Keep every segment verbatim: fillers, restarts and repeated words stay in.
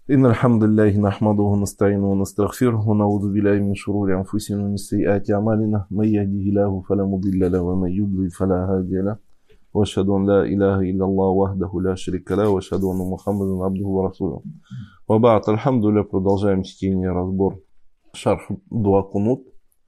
إن الحمد لله نحمده ونستعينه ونستغفره ونعوذ بالله من شرور أنفسنا ومن سيئات أعمالنا من يهده الله فلا مضل له ومن يضلل فلا هادي له وأشهد أن لا إله إلا الله وحده لا شريك له وأشهد أن محمدا عبده ورسوله. وبعد, الحمد لله, продолжаем чтение, разбор шарх дуа кунут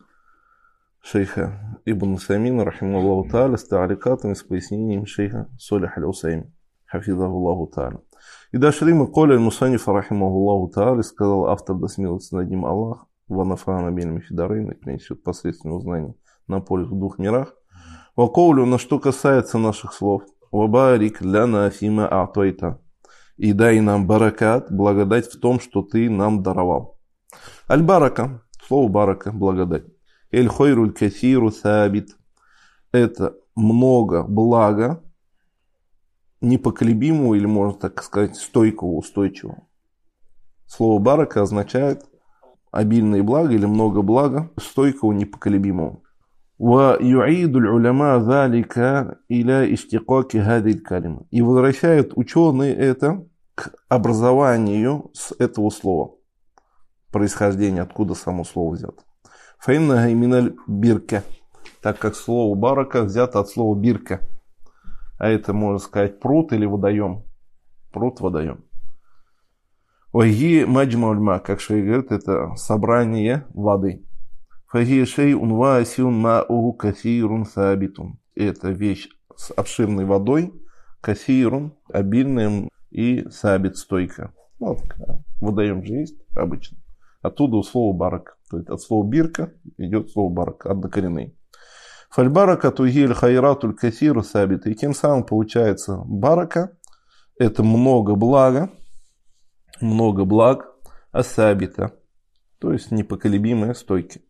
шейха Ибн Усаймина рахимахуллаху тааля с та'аликатами, с пояснением шейха Солих аль-Усайми хафизахуллаху тааля. И дошли мы коля аль-Мусаниф рахимахуллаху тааля, сказал автор, да смилуется над ним Аллах, ванафана бельми фидарейн, принесет посредственное узнание на пользу в двух мирах. Вакоулю, на что касается наших слов, вабарик ляна фима а'тойта, и дай нам баракат, благодать в том, что ты нам даровал. Аль-барака, слово барака, благодать. Эль-хойруль кафиру сабит, это много блага, непоколебимого, или можно так сказать, стойкого, устойчивого. Слово барака означает обильное благо или много блага, стойкого, непоколебимого. Ва юидуль уляма залика иля иштикаки хадиль калима. И возвращают ученые это к образованию с этого слова. Происхождение, откуда само слово взято. Фаинна гайминаль бирка, так как слово барака взято от слова бирка. А это, можно сказать, пруд или водоем. Пруд, водоем. Ваги маджма ульма, как шейх говорит, это собрание воды. Фаги шей унва сиун ма'уху кафирун сабитун. Это вещь с обширной водой, кафирун, обильным, и сабит, стойка. Вот, водоем же есть обычно. Оттуда у слова барак. То есть от слова бирка идет слово барак, однокоренный. Фальбарака тугиль хайратуль кафиру сабит. И тем самым получается барака — это много блага, много благ, асабита, то есть непоколебимые стойки.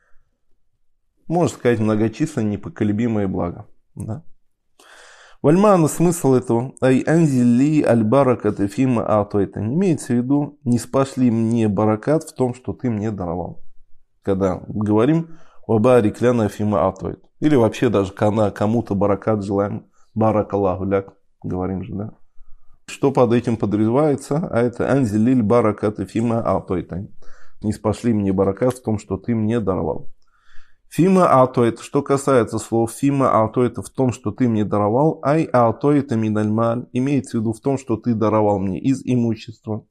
Можно сказать, многочисленные непоколебимые блага. Да? Вальмана, смысл этого, ай анзили аль-барака тафима а'тойта. Имеется в виду, не спасли мне баракат в том, что ты мне даровал. Когда говорим вабарик ляна фима а'тойт. Или вообще даже когда кому-то баракат желаем, барак Аллаху ляк, говорим же, да. Что под этим подразумевается? А это анзили аль-барака тафима а'тойта. Не спасли мне баракат в том, что ты мне даровал. Фима а'тойт, что касается слов фима а'тойт в том, что ты мне даровал, ай а'тойта миналь маль, имеется в виду в том, что ты даровал мне из имущества,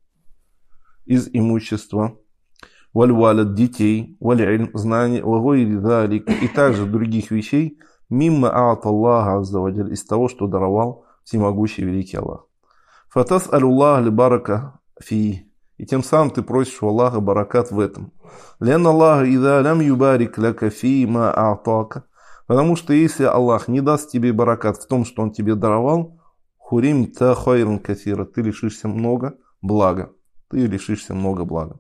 из имущества, валь валад, детей, валь ильм, знания, вагойри залик, и также других вещей, мимма а'та Аллаха азза ва джаль, из того, что даровал всемогущий великий Аллах. Фатас аль-Аллах ли-барака фи. И тем самым ты просишь у Аллаха баракат в этом. Лян Аллаха ида лям юбарик ляка фи ма а'така. Потому что если Аллах не даст тебе баракат в том, что Он тебе даровал, хурим та хайран кафира, ты лишишься много блага. Ты лишишься много блага.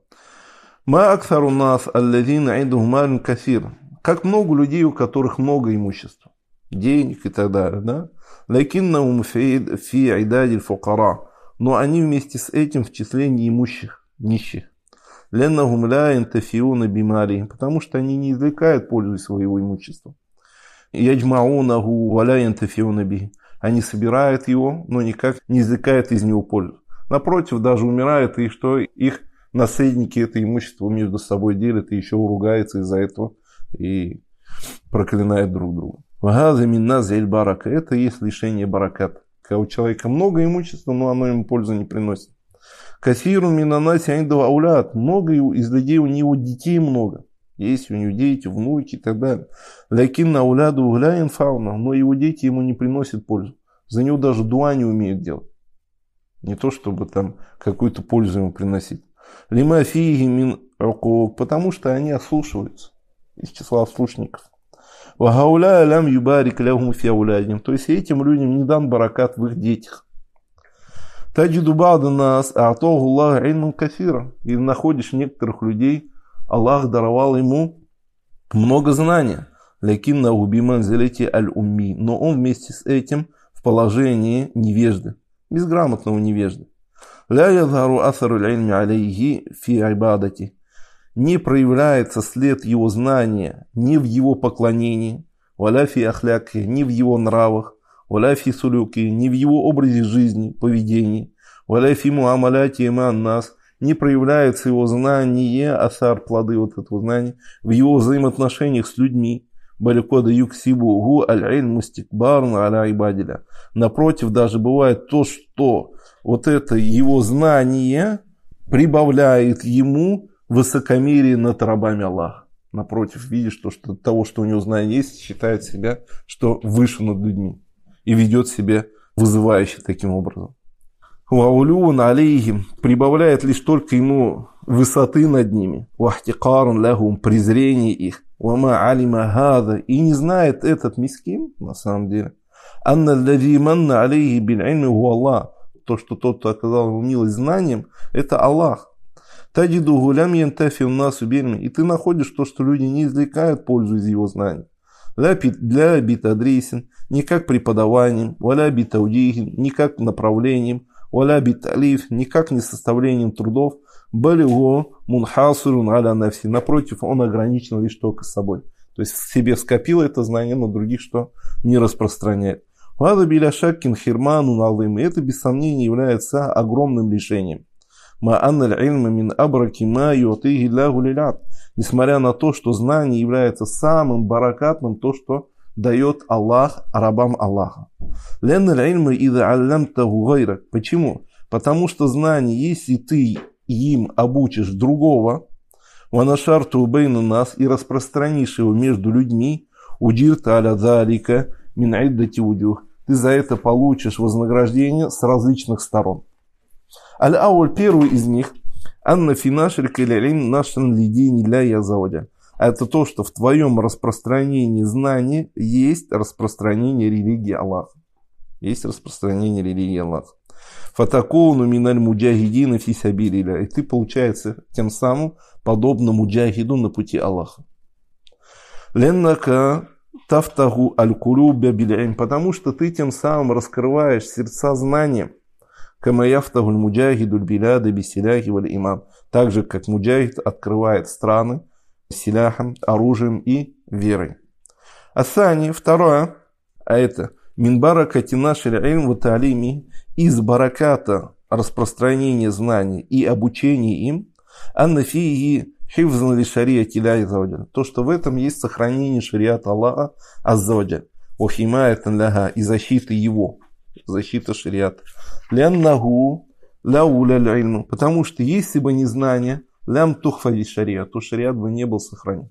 Ма аксару нас алладина индухум малин кафир. Как много людей, у которых много имущества, денег и так далее, да? Лакиннахум фи айдадиль фукара. Но они вместе с этим в числе неимущих, нищих. Леннахум ля интафиуна бимали, потому что они не извлекают пользу из своего имущества. Яджмаунаху валя интафиуна би. Они собирают его, но никак не извлекают из него пользу. Напротив, даже умирают, и что их наследники это имущество между собой делят, и еще ругаются из-за этого, и проклинают друг друга. Вагаза минна зель барака. Это и есть лишение бараката. Когда у человека много имущества, но оно ему пользу не приносит. Кафиру минанаси айндава аулят. Много из людей, у него детей много. Есть у него дети, внуки и так далее. Лякин на ауляду угляин фауна. Но его дети ему не приносят пользу. За него даже дуа не умеют делать. Не то, чтобы там какую-то пользу ему приносить. Лима фиги мин руков. Потому что они ослушиваются. Из числа ослушников. Вагауля лям юбарик лягум фиаулядим. То есть этим людям не дан баракат в их детях. Таджиду бада нас а'таху Аллах ильман кафира. И находишь некоторых людей, Аллах даровал ему много знания. Лякинна убиман зелети аль-умми. Но он вместе с этим в положении невежды, безграмотного невежды. Ля язару асару аль-ильми алейхи фи айбадати. Не проявляется след его знания ни в его поклонении, валя фи ахляки, ни в его нравах, валя фи сулюки, ни в его образе жизни, поведении, валя фи муамаляти иман нас, не проявляется его знание, асар, плоды вот этого знания, в его взаимоотношениях с людьми. Баликода юксибу аль-иль мустикбарн аля ибадиля. Напротив, даже бывает то, что вот это его знание прибавляет ему высокомерие над рабами Аллаха. Напротив, видишь, то, что того, что у него знание есть, считает себя, что выше над людьми. И ведет себя вызывающе таким образом. Ваулюн алейхим прибавляет лишь только ему высоты над ними. Вахтикарн лахум презрение их. Вама алима хада. И не знает этот мискин, на самом деле. Анна аллади манна алейхи биль ильми хуа Аллах. То, что тот, кто оказал ему милость знанием, это Аллах. Таджиду гулям янтафи уннасу бильми. И ты находишь то, что люди не извлекают пользу из его знаний. Для битадрисин, не как преподаванием, валя битаудихин, не как направлением, валя биталиф, не как не составлением трудов, балигу мунхасурун аля нафси. Напротив, он ограничен лишь только собой. То есть в себе скопил это знание, но других что не распространяет. Вада биля шаккин хирману налым. Это без сомнения является огромным лишением. Ма анналь ильма мин абраки ма юатихи лягу лилят. Несмотря на то, что знание является самым баракатным, то, что дает Аллах рабам Аллаха. Почему? Потому что знание, если ты им обучишь другого, ванашарту бейну нас и распространишь его между людьми, удирта аля залика мин иддати удюх, ты за это получишь вознаграждение с различных сторон. Аль-ауль, первый из них, Анна финашрик или лин нашан лидини для язаводя. Это то, что в твоем распространении знаний есть распространение религии Аллаха. Есть распространение религии Аллаха. Фатакуну миналь муджахидина фи сабилилля. И ты, получается, тем самым подобно муджахиду на пути Аллаха. Леннака тафтаху аль-кулюбя бил'илм. Потому что ты тем самым раскрываешь сердца знанием. Кама яфтахуль муджахидуль биляда бисиляхи валь иман. Так же, как муджахид открывает страны силяхом, оружием и верой. Асани, второе, а это мин баракати нашил илм ва та'лими, из бараката распространения знаний и обучения им, анна фиги хифзан ли шариати ля аззаваджаль. То, что в этом есть сохранение шариата Аллаха аззаваджаль. Ва химаятан ляха, и защита его. Защита шариата. Ляннаху лауля ильму. Потому что если бы не знание, лям тухфади шариат, то шариат бы не был сохранен.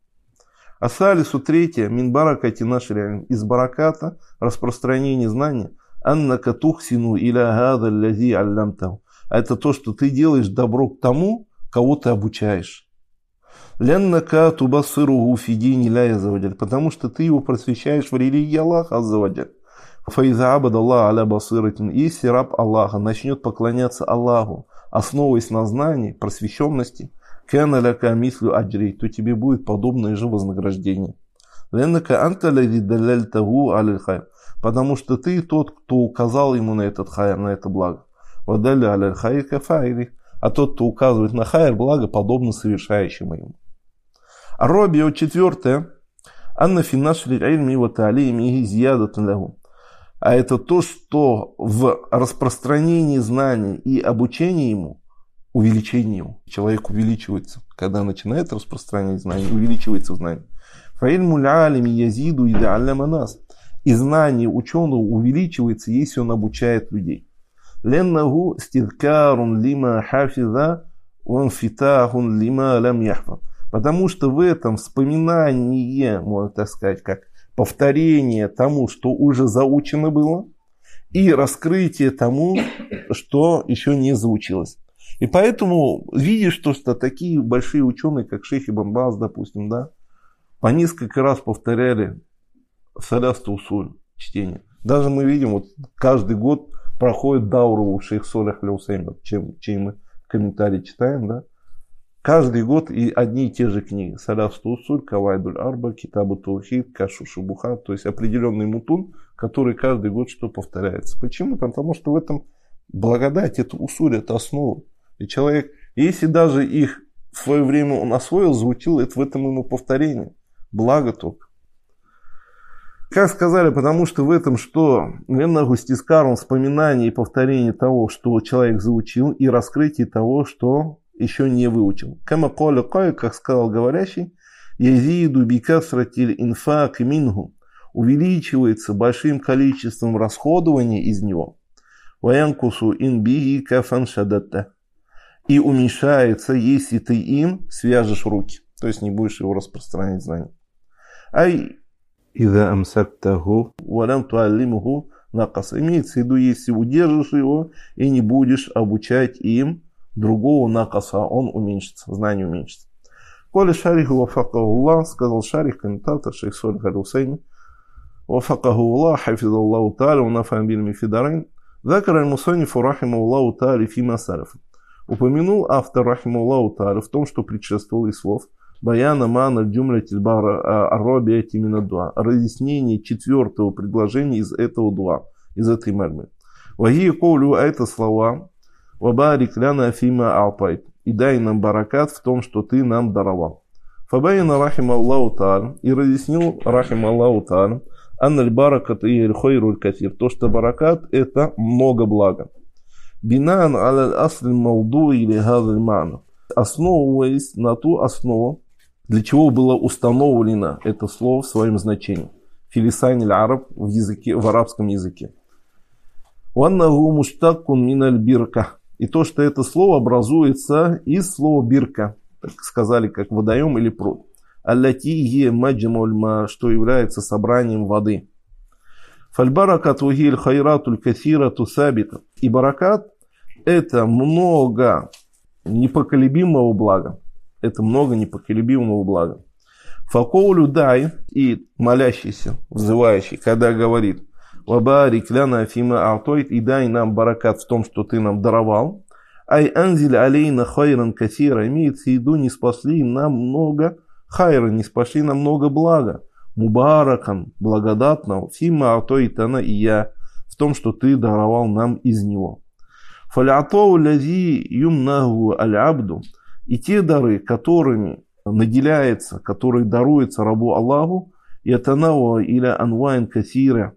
Асалису третье, мин баракати нашил, из бараката распространение знания, аннака тухсину иля гада лязи аллямтаху. Это то, что ты делаешь добро к тому, кого ты обучаешь. Ляннака тубасыругу фидини ля язаваджаль, потому что ты его просвещаешь в религии Аллаха аззаваджаль. Фаиза абад Аллах аля басыратин. Если раб Аллаха начнет поклоняться Аллаху, основываясь на знании, просвещенности, кана ляка мислю аджри, то тебе будет подобное же вознаграждение. Леннака анта лади даляльтаху аль хайр, потому что ты тот, кто указал ему на этот хайр, на это благо. Вадаля аль хайр кафайри, а тот, кто указывает на хайр, благо подобно совершающему ему. Аробио четвертое. Анна финашли ильми ва та'лими зиядатан лаху. А это то, что в распространении знаний и обучении ему, увеличении ему, человек увеличивается, когда начинает распространять знания, увеличивается в знании. Фаильму ля-алими язиду и ля-алляма нас. И знание ученого увеличивается, если он обучает людей. Леннаху стидкарун лима хафиза ван фитахун лима лям яхфа. Потому что в этом вспоминание, можно так сказать, как повторение тому, что уже заучено было, и раскрытие тому, что еще не заучилось. И поэтому видишь, что, что такие большие ученые, как шейх Ибн Баз, допустим, да, по несколько раз повторяли салясту усуль чтение. Даже мы видим, вот каждый год проходит дауру у шейх Солих Аль-Усаймин, чем, чем мы комментарии читаем, да. Каждый год и одни и те же книги. Салясту усуль, Кавайдуль арба, Китабу таухид, Кашу шубухат. То есть определенный мутун, который каждый год что повторяется. Почему? Потому что в этом благодать, это усуль, это основа. И человек, если даже их в свое время он освоил, заучил, это в этом ему повторение. Благо только. Как сказали, потому что в этом что? Веннагустискаром вспоминание и повторение того, что человек заучил, и раскрытие того, что еще не выучил. Кама коля кой, как сказал говорящий, язиду бикасратиль инфак мингу, увеличивается большим количеством расходования из него. Ваянкусу инбиги кафан шадатта. И уменьшается, если ты им свяжешь руки. То есть не будешь его распространять знания. Ай ида амсактаху валям туаллимуху накас. Имеется в виду, если удержишь его и не будешь обучать им другого накаса, он уменьшится, знание уменьшится. Коли шариху вафакахуллах, сказал шарих, комментатор, шейх Солих аль-Хусейни, вафакахуллах, хафизаллаху та'аля, унафам бильми фидарайн, закар аль-Мусанифу рахималлаху та'аля фима салифа. Упомянул автор рахималлаху та'аля в том, что предшествовало из слов Баяна мана джумляти арробияти мина дуа. Разъяснение четвертого предложения из этого дуа, из этой мальмы. Вахи коулю, а это слова вабарик ляна фима алтайт. И дай нам баракат в том, что ты нам даровал. Фабаяна рахима Аллаху та'аля. И разъяснил рахима Аллаху та'аля. Анналь баракат и эль-хойруль катир. То, что баракат это много блага. Бинан аля асль мауду или газаль ма'на. Основываясь на ту основу, для чего было установлено это слово в своем значении. Филисань аль-араб в языке, в арабском языке. Уаннаху муштаккун миналь бирка. И то, что это слово образуется из слова бирка, так сказали, как водоем или пруд. Аллати е маджмуль ма, что является собранием воды. Фальбаракат вахиль хайратуль кассира тусабита. И баракат это много непоколебимого блага. Это много непоколебимого блага. Факоулю дай, и молящийся, взывающий, когда говорит вабарик ляна афима алтойт, и дай нам баракат в том, что ты нам даровал. Ай анзиль алейна хайран кассира, имеется в виду, не спасли нам много хайра, не спасли нам много блага. Мубаракан, благодатного, фима алтойтана и я, в том, что ты даровал нам из него. Фалятоу лязи юмнаху аль-абду. И те дары, которыми наделяется, которые даруются рабу Аллаху, и атанауа или анвайн кассира,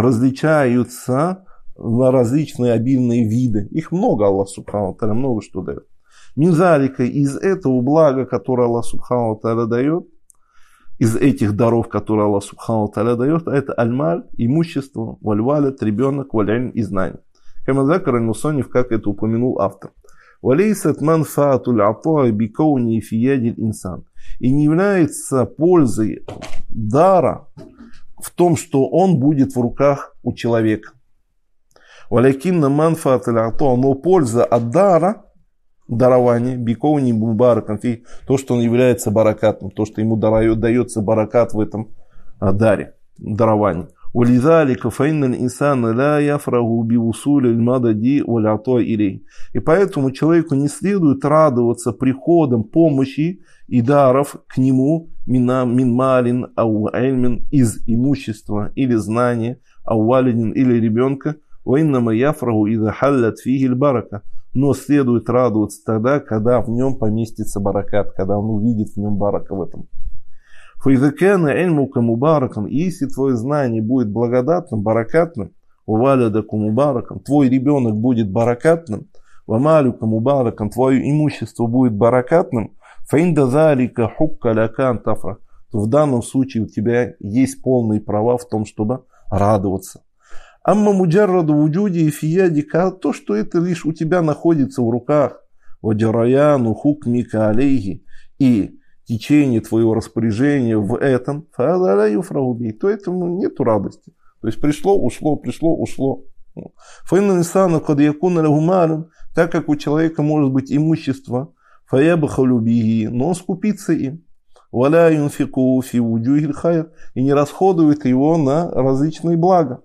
различаются на различные обильные виды. Их много, Аллах Субхану ва Тааля, много что дает. Минзалика, из этого блага, которое Аллах Субхану ва Тааля дает, из этих даров, которые Аллах Субхану ва Тааля дает, это аль-маль, имущество, валь-валят, ребенок, валь-илм и знание. Камазакар аль-Мусаниф, как это упомянул автор. Валейсат манфаатуль атаа бикауни фиядиль инсан. И не является пользой дара в том, что он будет в руках у человека. Валякинна манфаатуль атаа, но польза от дара, дарования, бикауни мубаракан фи, то, что он является баракатом, то, что ему дается баракат в этом даре, даровании. وَلِذَلِكَ فَإِنَّ الْإِنسَانَ لَا يَفْرَغُ بِوُصُولِ الْمَدَدِ وَالْعَطَاءِ إِلَيْهِ. И поэтому человеку не следует радоваться приходом помощи и даров к нему мин малин ау ильмин, из имущества или знания, ау валидин или ребенка, وَإِنَّمَا يَفْرَغُ إِذَا حَلَّتْ فِيهِ الْبَرَكَةُ. Но следует радоваться тогда, когда в нем поместится баракат, когда он увидит в нем барака в этом. Файзакана ильмука мубаракан, если твое знание будет благодатным, баракатным, валядаку мубаракан, твой ребенок будет баракатным, вамалюка мубаракан, твое имущество будет баракатным, фаиндазалика хукка лякан тафра, то в данном случае у тебя есть полные права в том, чтобы радоваться. Амма муджарраду вуджуди и фиядика, то, что это лишь у тебя находится в руках, ваджараяну хукмика алейхи, и течение твоего распоряжения в этом, то этому нету радости. То есть пришло, ушло, пришло, ушло. Так как у человека может быть имущество, но он скупится им. И не расходует его на различные блага.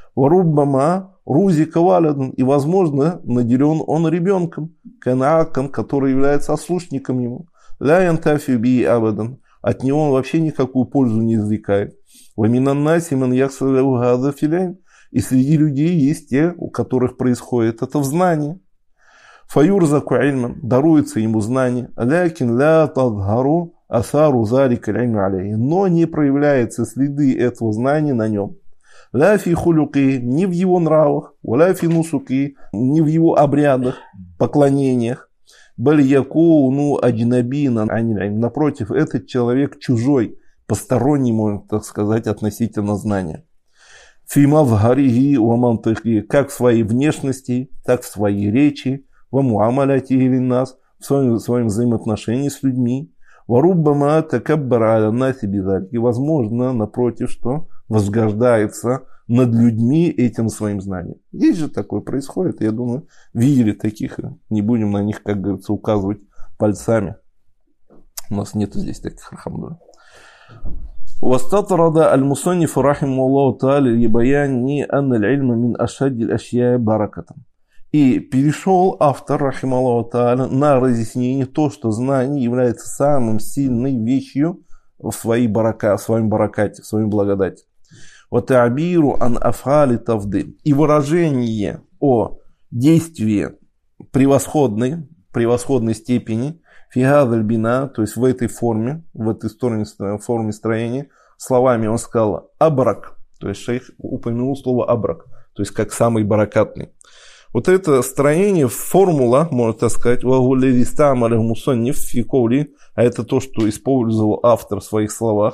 И, возможно, наделен он ребенком, который является ослушником ему. Ля янтафи би абадан. От него он вообще никакую пользу не извлекает. Ваминаннаси ман яхсаляву газа филяйн. И среди людей есть те, у которых происходит это в знании. Фаюрзаку ильман. Даруется ему знание. Лякин ля тадхару асару зарика аль-илми алейхи, но не проявляются следы этого знания на нем. Ла фи хулюки, не в его нравах, ла фи нусуки, не в его обрядах, поклонениях. Баль якуну аджнабина аниль илм. Напротив, этот человек чужой, посторонний, можно так сказать, относительно знания. Фи мазхарихи ва мантихи, как в своей внешности, так в своей речи, ва муамаляти линнас, в своем, в своем взаимоотношении с людьми. Ва руббама такаббара аля наси бидалик. И возможно, напротив, что возгождается над людьми этим своим знанием. Есть же такое происходит, я думаю, видели таких, не будем на них, как говорится, указывать пальцами. У нас нету здесь таких, алхамдулилля. واستطرد المصنف رحمه الله تعالى لبيان أن العلم من أشد الأشياء بركة. И перешел автор, рахималлаху тааля, на разъяснение то, что знание является самым сильной вещью в, своей барака, в своем баракате, в своем благодати. وَتَعْبِيرُ عَنْ أَفْعَالِ تَفْضِيلٍ. И выражение о действии превосходной, превосходной степени, фигадаль бина, то есть в этой форме, в этой стороне, форме строения, словами он сказал абрак, то есть шейх упомянул слово абрак, то есть как самый баракатный. Вот это строение, формула, можно так сказать, а это то, что использовал автор в своих словах,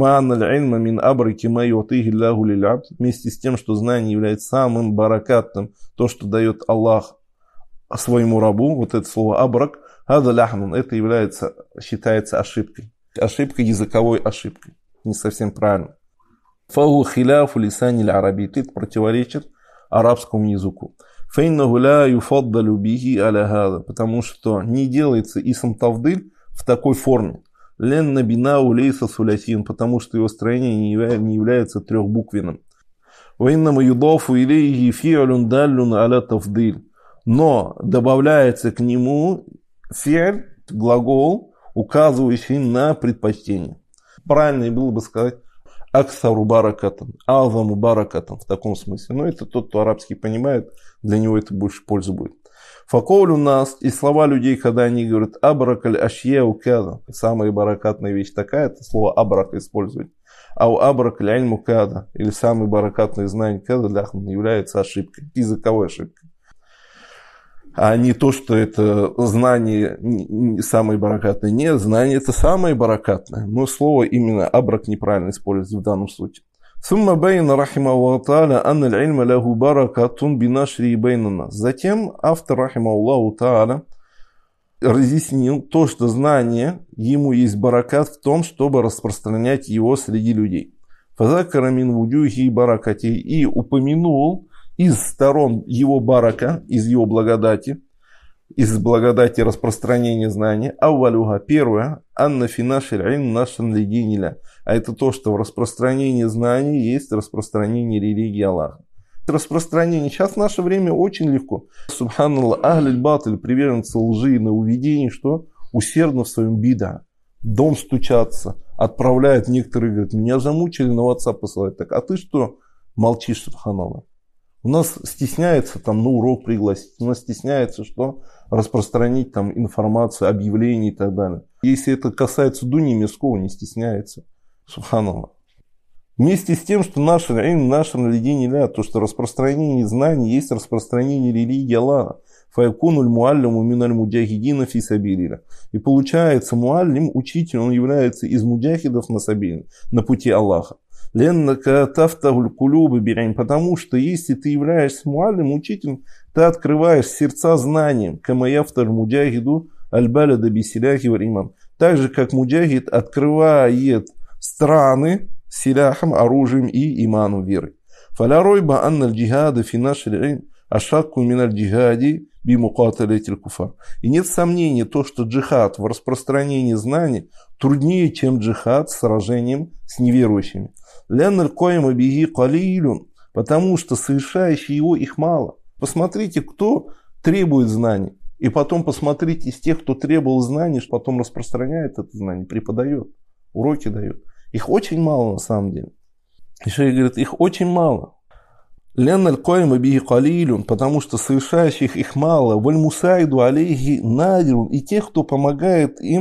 вместе с тем, что знание является самым баракатным, то, что дает Аллах своему рабу, вот это слово абрак, это является, считается ошибкой. Ошибкой, языковой ошибкой. Не совсем правильно. Фаху хиляфу лисани аль-араби. Это противоречит арабскому языку. Фейнаху ла юфаддалю биhi аля хада. Потому что не делается исм тавдыль в такой форме. Ленна бинау лейса сулясин. Потому что его строение не является трехбуквенным. Вейнама юдафу илейхи фи'алун даллун аля тавдыль. Но добавляется к нему фи'аль, глагол, указывающий на предпочтение. Правильно было бы сказать аксару баракатан, азаму баракатан в таком смысле. Но это тот, кто арабский понимает, для него это больше пользы будет. Факоуль у нас, и слова людей, когда они говорят абракаль ашьеу када, самая баракатная вещь такая, это слово абрак используют. А у абракаль альму када, или самое баракатное знание када, является ошибкой, языковой ошибкой. А не то, что это знание самое баракатное. Нет, знание это самое баракатное. Но слово именно абрак неправильно используется в данном случае. Сумма байна рахимахуллаху тааля анна аль-ильма лаху баракатун бинашри байнана. Затем автор рахимахуллаху тааля разъяснил то, что знание, ему есть баракат в том, чтобы распространять его среди людей. Фазакара мин вудюхи баракати. И упомянул из сторон его барака, из его благодати, из благодати распространения знания, аввалюха, первое, анна финашиль ильм нашан лидиниля, а это то, что в распространении знаний есть распространение религии Аллаха. Распространение сейчас в наше время очень легко. Субханаллах, ахлиль батль, приверженцы лжи и нововведений, что усердно в своем бида, дом стучаться, отправляют, некоторые говорят, меня замучили, на WhatsApp посылают, так, а ты что молчишь, субханаллах? У нас стесняется там на урок пригласить, у нас стесняется что? Распространить там информацию, объявления и так далее. Если это касается дуни мирского, не стесняется. Субханаллах. Вместе с тем, что наше ильм, наше наледение ля, то, что распространение знаний есть распространение религии Аллаха. Фаякунуль муаллиму миналь муджахидина фи сабилилля. И получается, муаллим, учитель, он является из муджахидов на сабиль, на пути Аллаха. Леннака тафтагуль кулюбы бирайн, потому что если ты являешься муаллим, учителем, ты открываешь сердца знанием, кама яфталь муджахиду аль-балада бисиляхи вариман. Так же, как муджахид открывает страны силяхом, оружием и иманом веры. Фаля ройба анналь джихада фи нашиль ильм ашакку миналь джихади би мукаталятиль куфар. И нет сомнения, то, что джихад в распространении знаний труднее, чем джихад с сражением с неверующими. Лянналь коима биги калилюн, потому что совершающие его их мало. Посмотрите, кто требует знаний. И потом посмотрите из тех, кто требовал знаний, потом распространяет это знание, преподает, уроки дает. Их очень мало на самом деле. И шейх говорит, их очень мало. Лянналь коима биги калилюн, потому что совершающих их мало. Валь мусайду алейхи надирун, и тех, кто помогает им,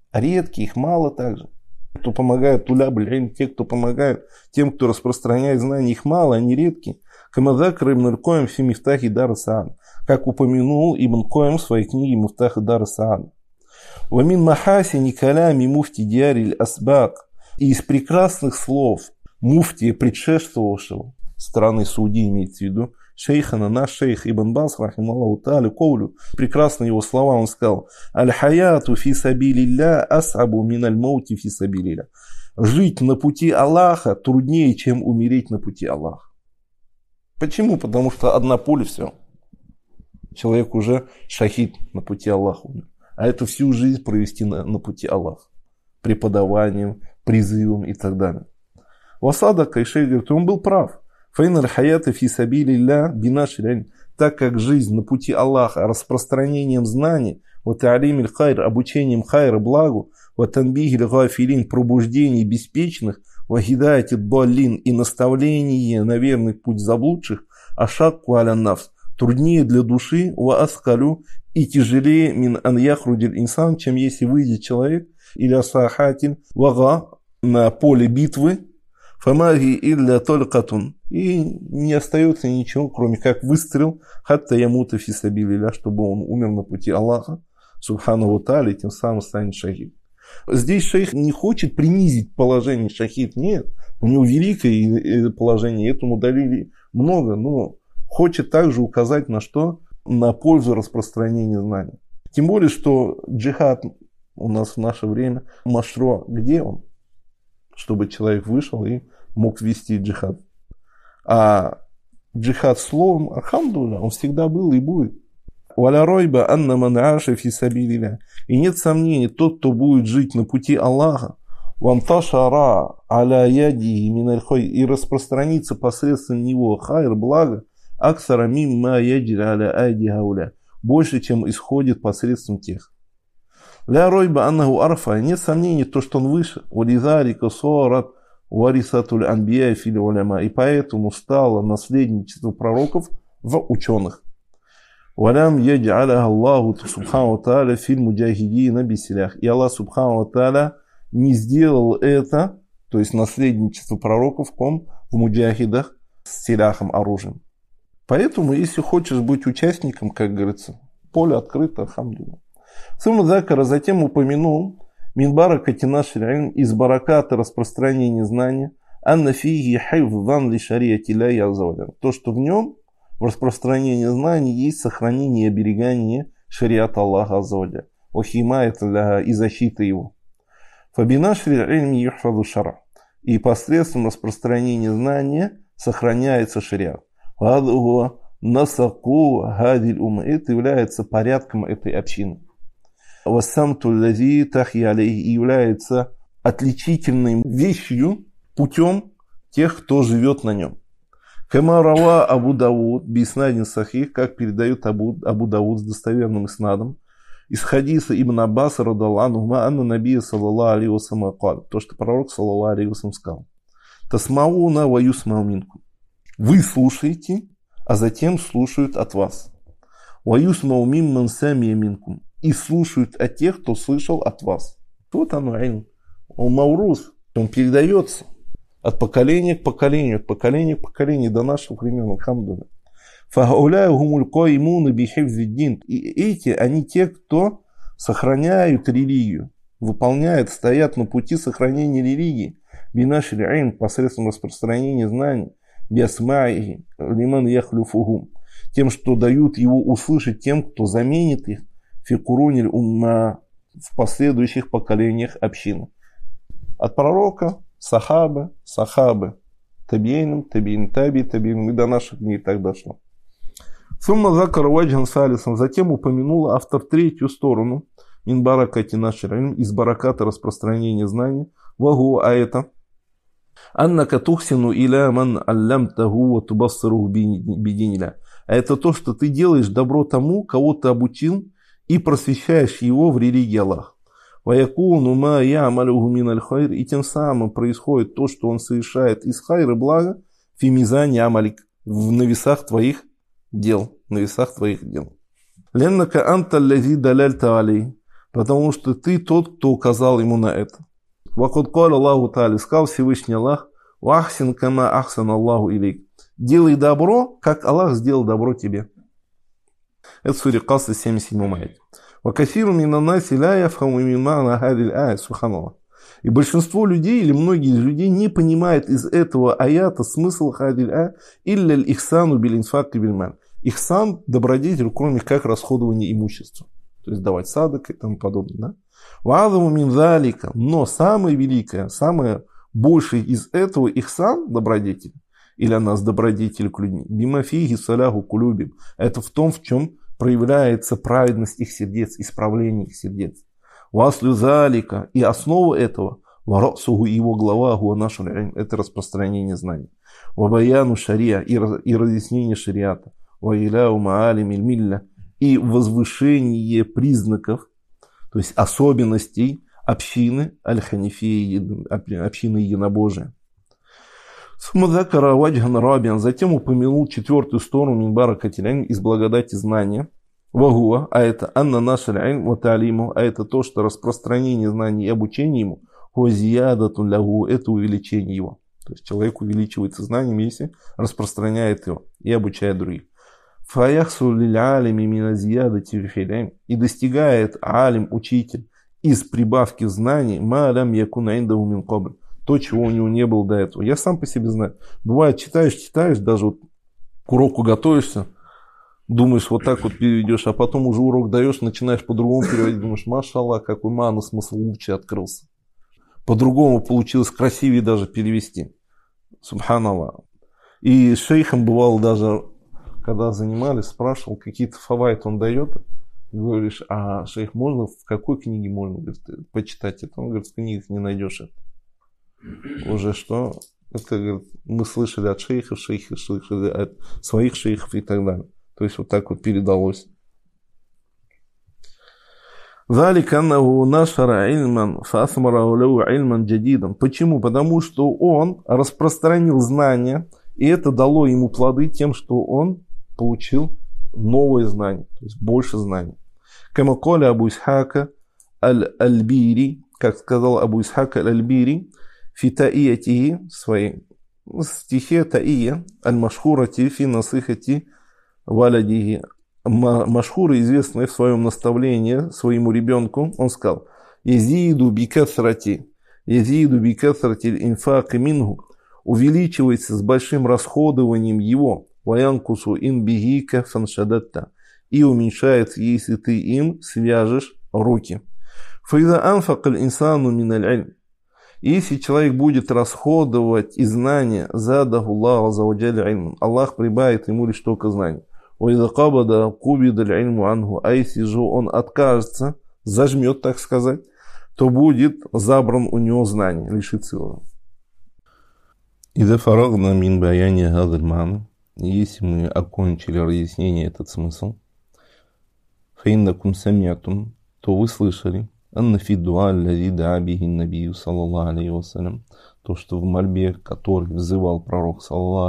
А редкие, их мало также. Кто помогает туля, блин, те, кто помогает тем, кто распространяет знания, их мало, они редкие. Камадакр ибн аль-Коим фи мифтахи дар саан, как упомянул Ибн Коим в своей книге Мифтах дар саан. Вамин махасини калями муфти диариль асбак, и из прекрасных слов муфтия, предшествовавшего страны Саудии, имеется в виду, шейхана, наш шейх Ибн Баз, рахималлаху та'аля, ковлю, прекрасные его слова, он сказал: «Аль-хаяту фи сабилилля асабу мин аль-маути фи сабилилля». Жить на пути Аллаха труднее, чем умереть на пути Аллаха. Почему? Потому что одна пуля, все. Человек уже шахид на пути Аллаха. А это всю жизнь провести на, на пути Аллаха. Преподаванием, призывом и так далее. Васадака, и шейх говорит, он был прав. Файнар хаята фи сабилилля бинашиль, так как жизнь на пути Аллаха распространением знаний, вот алимиль хайр, обучением хайра, благу, вот танбихиль гафилин, пробуждение беспечных, вахидаяти даллин и наставление на верный путь заблудших, ашакку аля нафс, труднее для души, ва аскалю, и тяжелее мин ан яхрудиль инсан, чем если выйдет человек или асахатин вага на поле битвы, фамаги илля толькатун, и не остается ничего, кроме как выстрел, хатта ямута фи сабилилля, чтобы он умер на пути Аллаха, субханаху тааля, и тем самым станет шахид. Здесь шейх не хочет принизить положение шахид, нет, у него великое положение, этому дали много, но хочет также указать на что? На пользу распространения знаний. Тем более, что джихад у нас в наше время, машро, где он? Чтобы человек вышел и мог вести джихад. А джихад словом, алхамдулилля, он всегда был и будет. Валя ройба анна ман аша фи сабилилля. И нет сомнений, тот, кто будет жить на пути Аллаха, ванташара аля яди миналь хой, и распространится посредством него хайр, благо, аксара мимма яджи аля айди гауля, больше, чем исходит посредством тех. Ля ройба аннаху арфа, нет сомнений, то, что он выше, вализарика сорат варисатуль анбия фили уляма, и поэтому стало наследничество пророков в ученых. Валям яджаля Аллаху субхану тааля филь муджахидина бисилях, и Аллах субхану тааля не сделал это, то есть наследничество пророков, ком в муджахидах с силяхом, оружием. Поэтому, если хочешь быть участником, как говорится, поле открыто, алхамдулилля. Сумма закара затем упомянул минбарака тинашиль илм, из бараката распространения знания, анна фиги хайвдан ли шариати ля язаваля, то, что в нем, в распространении знаний, есть сохранение и оберегание шариата Аллаха аззаваля, охимает и защита его. Фабинашиль илм юхфаду шара, и посредством распространения знания сохраняется шариат. Насаку гадиль ума, это является порядком этой общины. Вассамту лази тахья алейхи, является отличительной вещью, путем тех, кто живет на нем. Кама рава Абу Дауд биснадин сахих, как передает Абу, Абу Дауд с достоверным иснадом, из хадиса Ибн Аббаса радаллаху ма анна набия саллаллаху алейхи ва саллям кал, то, что пророк саллаллаху алейхи ва саллям сказал: тасмауна ва юсмау минкум, вы слушаете, а затем слушают от вас. Ва юсмау мимман самия минкум, и слушают от тех, кто слышал от вас. Вот оно, он маурус, он передается от поколения к поколению, от поколения к поколению до наших времен, алхамдулилля. Фахауляю гумуль коимуна бихифзиддин, и эти, они те, кто сохраняют религию, выполняют, стоят на пути сохранения религии, бинашиль илм, посредством распространения знаний, биасмаихи, лиман яхлюфугум, тем, что дают его услышать тем, кто заменит их, фикуруниль умма, в последующих поколениях общины. От пророка, сахабы, сахабы, табиейным, табиин, таби, табиин, и до наших дней так дошло. Сумма закара ваджхан салисом, затем упомянул автор третью сторону, мин баракати нашир илм, из бараката распространения знаний, вагу, а это аннака тухсину иля ман аллямтаху ва тубассируху бидинилля, а это то, что ты делаешь добро тому, кого ты обучил, и просвещаешь его в религии Аллаха. Ваякуну ма я'малуху миналь хайр, и тем самым происходит то, что он совершает из хайра блага, фи мизани амалик, на весах твоих дел, на весах твоих дел. Леннака анта лази даляльта алей, потому что ты тот, кто указал ему на это. Вакуд каля Аллаху Та'аля, сказал Всевышний Аллах, вахсин кама ахсан Аллаху илейк. Делай добро, как Аллах сделал добро тебе. Это сура Касас, семьдесят седьмой аяте. Вакафиру минаннаси ля яфхаму мимана хадиль ая, субханаллах. И большинство людей, или многие из людей, не понимают из этого аята смысл хадиль ая, илля ихсану бил инфак и бильман. Ихсан – добродетель, кроме как расходование имущества. То есть давать садок и тому подобное. Да? Ва'адаму мин залика. Но самое великое, самое большее из этого ихсан – добродетель. Или она с добродетель к людям. Бимафиги саляху кулюбим. Это в том, в чем проявляется праведность их сердец, исправление их сердец. Васлю залика. И основа этого – варасуху его глава, гуанашуль, это распространение знаний. Вабаяну шария и разъяснение шариата. Ваиляу маалим иль-милля и возвышение признаков, то есть особенностей общины аль-ханифии, общины единобожия. Затем упомянул четвертую сторону минбара катилянь из благодати знания. Вагуа, а это анна наша лянь ваталиму, а это то, что распространение знаний и обучение ему, хозиядатун лягу, это увеличение его. То есть человек увеличивается знанием, если распространяет его и обучает других. И достигает алим, учитель, из прибавки знаний, то, чего у него не было до этого. Я сам по себе знаю. Бывает, читаешь, читаешь, даже вот к уроку готовишься, думаешь, вот так вот переведешь, а потом уже урок даешь, начинаешь по-другому переводить, думаешь, машаллах, какой мана, смысл лучше открылся. По-другому получилось красивее даже перевести. Субханаллах. И шейхом бывало даже, когда занимались, спрашивал, какие-то фавайт он дает. Говоришь, а шейх, можно, в какой книге можно, говорит, почитать это? Он говорит, в книгах не найдешь это. Уже что? Это, говорит, мы слышали от шейхов, шейхи слышали от своих шейхов и так далее. То есть вот так вот передалось. Почему? Потому что он распространил знания, и это дало ему плоды тем, что он получил новые знания, то есть больше знаний. Камаколя Абу Исхака аль-Альбири, как сказал Абу Исхак аль-Альбири, фи таиятихи, в своей стихе таия, аль-Машхурати фи насыхати валядихи, Машхура, известный в своем наставлении своему ребенку, он сказал, «Язиду бикасрати, язиду бикасрати инфак мингу», увеличивается с большим расходованием его, «Ваянкусу ин бигика фаншадатта», и уменьшается, если ты им свяжешь руки. «Фаида анфак аль-инсану мин аль-ильм», если человек будет расходовать и знания, задаху Аллаху азаваджалля ильм, Аллах прибавит ему лишь только знания. А если же он откажется, зажмет, так сказать, то будет забран у него знание, лишится его. Если мы окончили разъяснение этот смысл, то вы слышали, то, что в мольбе, который взывал пророк,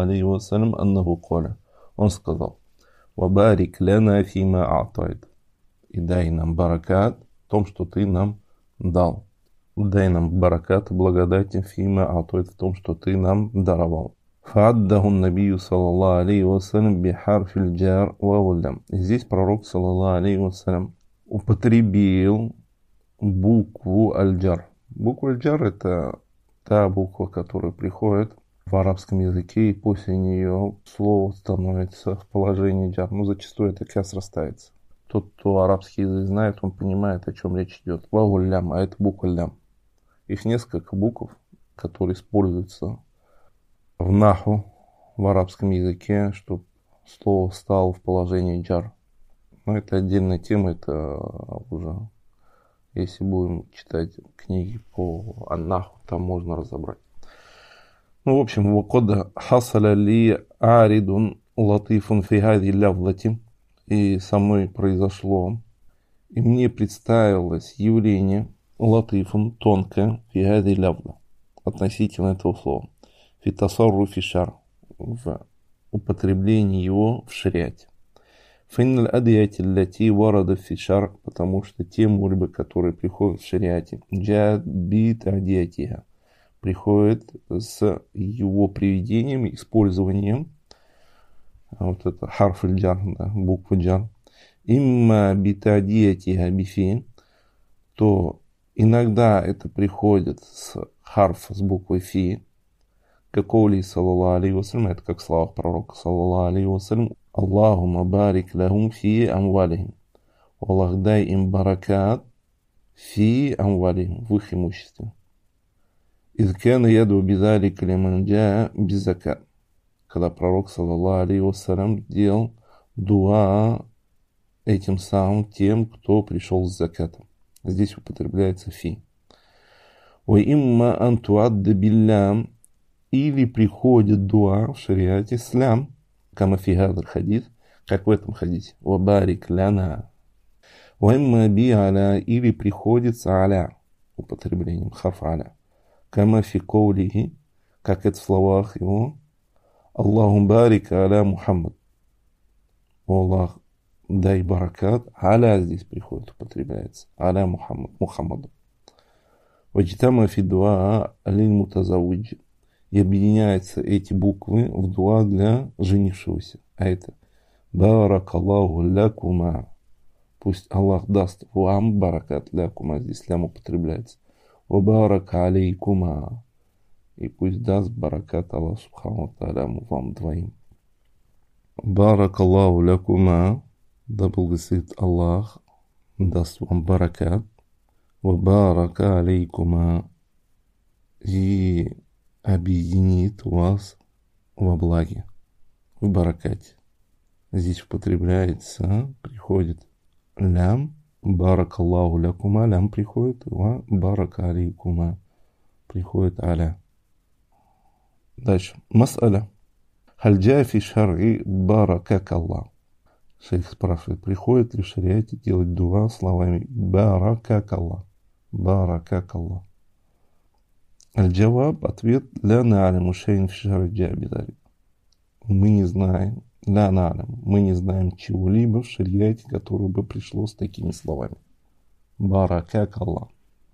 он сказал, «Вабарик ляна фима а'тайт», и дай нам баракат в том, что ты нам дал. Дай нам баракат и благодать фима а'тайт в том, что ты нам даровал. Фа'аддаху набию саллаллаху алейхи вассалям бихарфиль джар вавулям. И здесь пророк саллаллаху алейхи вассалям употребил букву аль-джар. Буква аль-джар это та буква, которая приходит в арабском языке, и после нее слово становится в положении джар. Ну, зачастую это кясра ставится. Тот, кто арабский язык знает, он понимает, о чем речь идет. Ваву лям, а это буква лям. Их несколько букв, которые используются в наху, в арабском языке, чтобы слово стало в положении джар. Но это отдельная тема, это уже, если будем читать книги по аннаху, там можно разобрать. Ну, в общем, «Вакода хасаля ли аридун латифун фи хади лявлати», и со мной произошло, и мне представилось явление латифун, тонкое, фи хади лявла, относительно этого слова, фи тасарру фи шар, в употреблении его в шариате. Финн аль-адъяти лати варада фи шар, потому что те мольбы, которые приходят в шариате, джад би тадиятиха, приходят с его приведением, использованием, вот это харф аль-джар, да, буква джар, имма би тадиятиха бифи, то иногда это приходит с харфа, с буквой фи, как каули саллаллаху алейхи вассалям, это как слова пророка саллаллаху алейхи вассалям, Аллахума барик лахум фи амвалихим. Аллах, дай им баракат фи амвалихим, в их имуществе. Из кана яду бизали калиманджа беззакат. Когда пророк саллаллаху алейхи вассалям делал дуа этим самым тем, кто пришел с закатом. Здесь употребляется фи. Ва имма антуадда биллям, или приходит дуа в шариате с лям, кама фи гадар хадис, как в этом хадисе. Ва барик ляна. Ва имма би аля, или приходится аля, употреблением харф аля. Кама фи каулихи, как это в словах его. Аллахум барик аля Мухаммад. Аллах, дай баракат. Аля здесь приходит, употребляется. Аля Мухаммад, Мухаммаду. Ваджитама фи дуа алин мутазавиджи. И объединяются эти буквы в дуа для женившегося. А это баракаллаху лякума. Пусть Аллах даст вам баракат лякума. Здесь лям употребляется. Ва барака алейкума. И пусть даст баракат Аллах субхану тааля вам двоим. Баракаллаху лякума. Да благословит Аллах. Даст вам баракат. Ва барака алейкума. И объединит вас во благе, в баракате. Здесь употребляется, приходит лям, баракаллаху лякума, лям приходит, ва барака алейкума, приходит аля. Дальше. Мас'аля. Хальджа фи шар'и баракакаллах. Шейх спрашивает, приходит ли в шариате делать дуа словами баракакаллах, баракакаллах. Аль-Джаваб, ответ, ля на'аляму шейн фи шар'и джаа бидалик. Мы не знаем, ля на'алям, мы не знаем чего-либо в шариате, которое бы пришло с такими словами. Баракакаллах.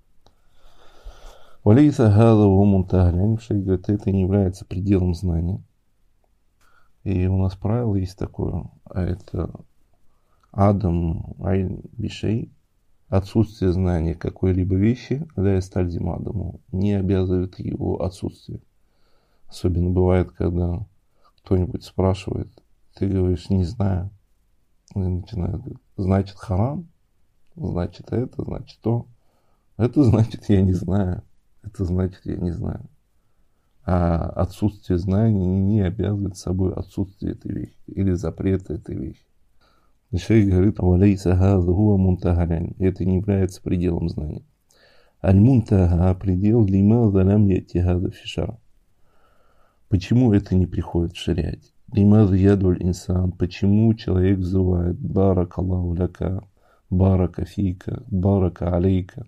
Валейса хаза ва мунтаха аль-илм. Шейх говорит, это не является пределом знания. И у нас правило есть такое, а это адам айль бишей. Отсутствие знания какой-либо вещи, ля ястальзим адаму, не обязывает его отсутствие. Особенно бывает, когда кто-нибудь спрашивает, ты говоришь, не знаю. И начинает говорить, значит харам, значит это, значит то. Это значит я не знаю. Это значит я не знаю. А отсутствие знания не обязывает собой отсутствие этой вещи или запрет этой вещи. Шейх говорит, валейса хаза хуа мунтаха аль-илм. Это не является пределом знания. Аль-мунтаха, предел, лимаза лям яти хаза фи шар. Почему это не приходит в шариате? Лимаза ядуль инсан. Почему человек взывает барак Аллаху ляка, барака фика, барака алейка.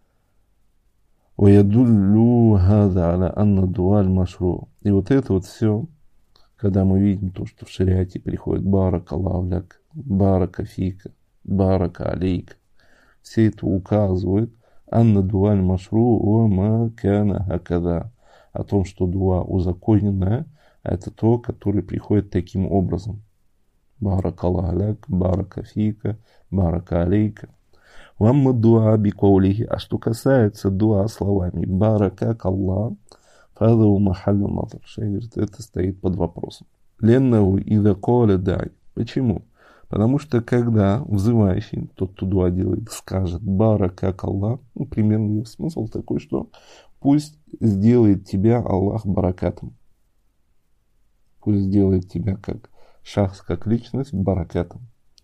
Ваядуллю хаза аля анна дуаль машру. И вот это вот все, когда мы видим то, что в шариате приходит барак Аллаху ляка, барака фика, барака алейка. Все это указывает анна дуаль машру ва ма кана хакада. О том, что дуа узаконенная, это то, которое приходит таким образом. Барака Аллаху ляка, барака фика, барака алейка. Вамма дуа бикаулихи. А что касается дуа словами баракак Аллах, фазау махаллю назар. Шейх говорит, это стоит под вопросом. Леннау ида коля дай. Почему? Потому что когда взывающий, тот, кто дуа делает, скажет баракак Аллах, ну, примерно его смысл такой, что пусть сделает тебя Аллах баракатом. Пусть сделает тебя как шахс, как личность баракатом.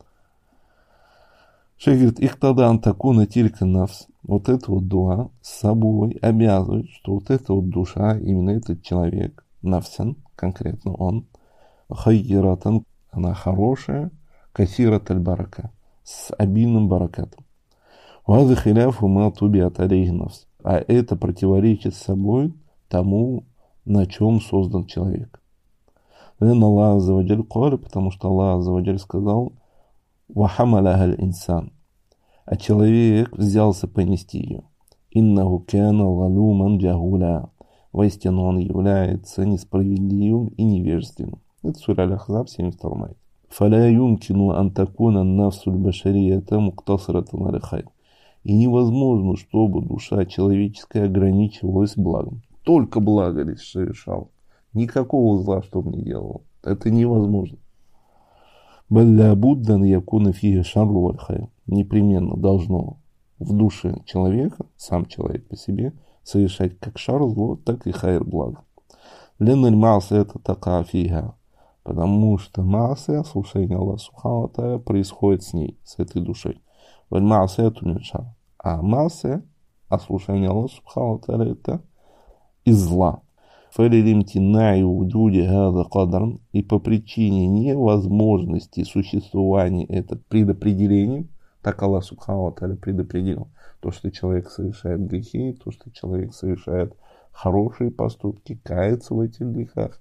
Шейх говорит, ихтада антакуна тилька нафс. Вот это вот дуа с собой обязывает, что вот эта вот душа, именно этот человек, нафсян, конкретно он, хайиратан, она хорошая, касират аль-барака, с обильным баракатом. Вазы хиляфу ма тубиат алейхи нафс. А это противоречит собой тому, на чем создан человек. Лен Аллах аззаваджаль каля, потому что Аллах аззаваджаль сказал, вахамаляха аль-инсан. А человек взялся понести ее. Иннаху кана залюман джахуля. Воистину он является несправедливым и невежественным. Это сура Аль-Ахзаб, семьдесят второй аят. Фаля юмкину ан такуна нафсуль башарията муктасаратан аля хайр. И невозможно, чтобы душа человеческая ограничивалась благом. Только благо лишь совершал. Никакого зла, чтобы не делал. Это невозможно. Балля буддан якуна фига шарру валь хайр. Непременно должно в душе человека, сам человек по себе, совершать как шар зло, так и хайр благо. Леналь маса это така фига. Потому что масса, слушание Аллаха Субхану ва Тааля, происходит с ней, с этой душой. Валь масса это не шар. А масса, ослушание Аллаха Субхану ва Тааля, это из зла. И по причине невозможности существования это предопределением, так Аллах Субхану ва Тааля предопределил, то, что человек совершает грехи, то, что человек совершает хорошие поступки, кается в этих грехах.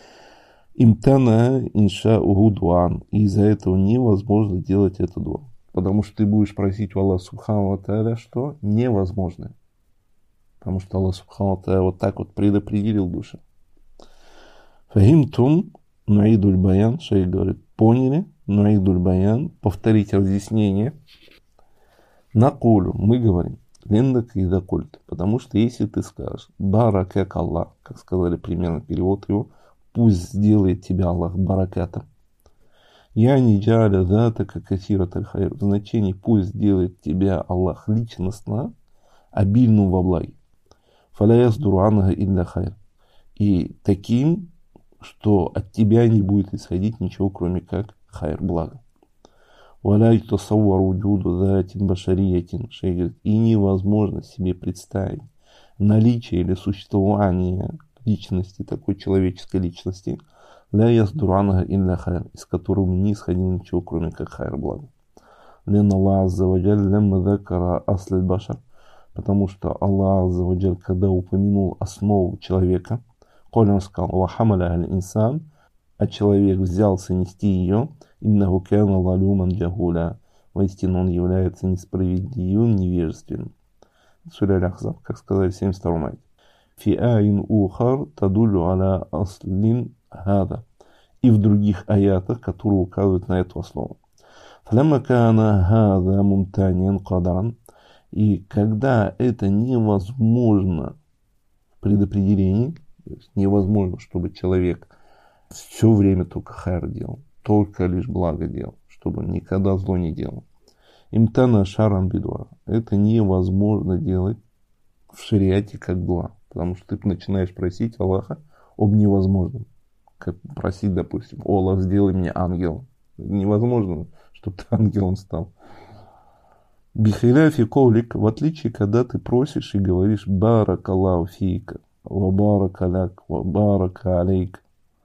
Имтана инша угудуан. И из-за этого невозможно делать это дуа. Потому что ты будешь просить у Аллаха Субхану ва Тааля, что невозможно. Потому что Аллах Субхану ва Тааля вот так вот предопределил душу. Фахимтум нуидуль баян. Шейх говорит, поняли? Нуидуль баян. Повторить разъяснение. Накулю. Мы говорим. Лендака и дакульт. Потому что если ты скажешь баракак Аллах, как сказали примерно перевод его, пусть сделает тебя Аллах баракатом. Я не джаля дата как касират аль-хайр. В значении пусть сделает тебя Аллах личностно, обильным во благе. Фаляяс дуруанага илля хайр. И таким, что от тебя не будет исходить ничего, кроме как хайр, благо. Валяй тасаввару джуду датин башариятин. Шейх говорит, и невозможно себе представить наличие или существование личности, такой человеческой личности, ля ясдуранага илля хайр, из которого не исходило ничего, кроме как хайр, благо. Лен Аллах азза ва джаль лямма закара асль башар. Потому что Аллах азза ва джаль, когда упомянул основу человека, коля он сказал, ва хамаляха аль-инсан, а человек взялся нести ее, иннаху кана залюман джахуля. Воистину он является несправедливым, невежественным. Сура Аль-Ахзаб, как сказали в семьдесят втором аяте. Фи аин ухар тадулю аля аслин хада. И в других аятах, которые указывают на эту основу. Флямма кана хада мумтаниан кадаран. И когда это невозможно в предопределении, то есть невозможно, чтобы человек все время только хайр делал, только лишь благо делал, чтобы никогда зло не делал. Имтана шаран бидуа. Это невозможно делать в шариате как дуа. Потому что ты начинаешь просить Аллаха об невозможном. Как просить, допустим, о Аллах, сделай меня ангелом. Невозможно, чтобы ты ангелом стал. Бихиляфи ковлик, в отличие, когда ты просишь и говоришь барак Аллаху фика, ва барак аляк, ва барак алейк.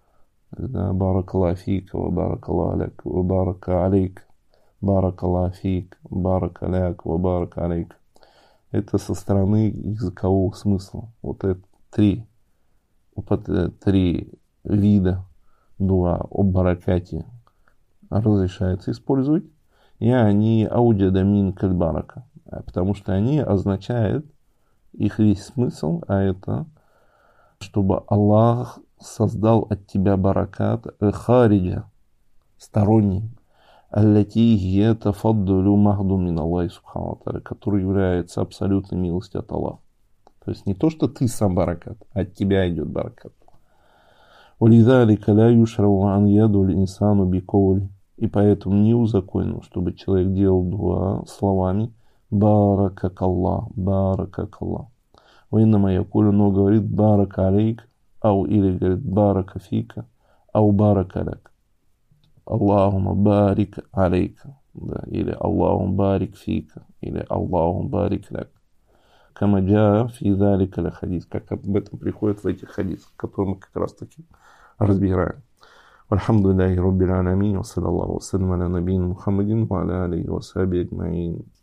Барак Аллаху фика, ва барак Аллаху аляк, ва барак алейк. Барак Аллаху фик, барак аляк, ва барак алейк. Это со стороны языкового смысла. Вот это три, вот это три вида дуа об баракате разрешается использовать. И они ауджада мин кальбарака. Потому что они означают, их весь смысл, а это, чтобы Аллах создал от тебя баракат хариджа, сторонний. Аллати гиета фаддулю махду мин Аллахи субхану ва тааля, который является абсолютной милостью от Аллаха. То есть не то, что ты сам баракат, а от тебя идет баракат. Валидалика ля юшраву ан яду инсану биколи. И поэтому не узаконено, чтобы человек делал дуа словами баракак Аллах, баракак Аллах. Вайнама якулю, но говорит барак алейк, ау или говорит барака фика, ау барак аляк. Аллахума барик алейка, да, или Аллахум барик фика, или Аллахум барик ляк. Камаджа фи залика ля хадис, как об этом приходит в этих хадисах, которые мы как раз таки разбираем. Вальхамдулиллахи раббил аламин, ва саллаллаху ва саллям аля набийина Мухаммадин ва аля алихи ва сахбихи аджмаин.